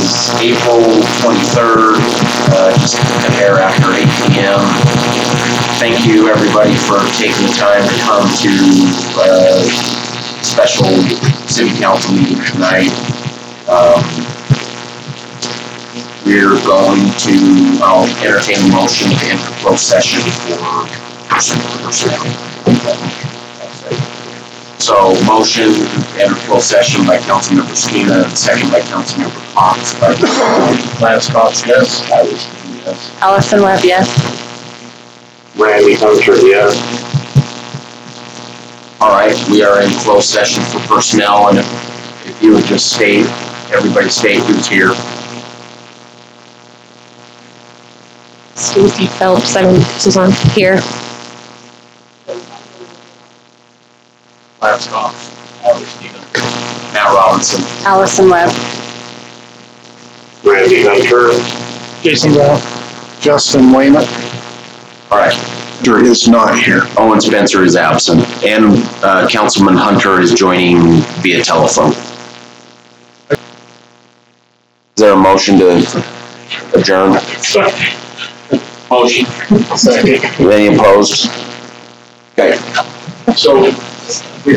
is April 23rd, just a hair after 8 p.m. Thank you, everybody, for taking the time to come to special city council meeting tonight. We're going to, I'll entertain a motion to enter closed session for personnel. So motion to enter closed session by Councilmember Skeena and second by Councilmember Cox. Lance Cox, yes. Yes. Allison Webb, yes. Randy Hunter, yes. All right, we are in closed session for personnel, and if you would just state, everybody state who's here. Susie Phelps, Susan here. Lance Cox, Matt Robinson, Allison Webb. Randy Hunter. Jason Brown. Justin Weymouth. all right. Hunter is not here. Owen Spencer is absent, and Councilman Hunter is joining via telephone. Is there a motion to adjourn? Motion. Second. Any opposed? Okay. So, we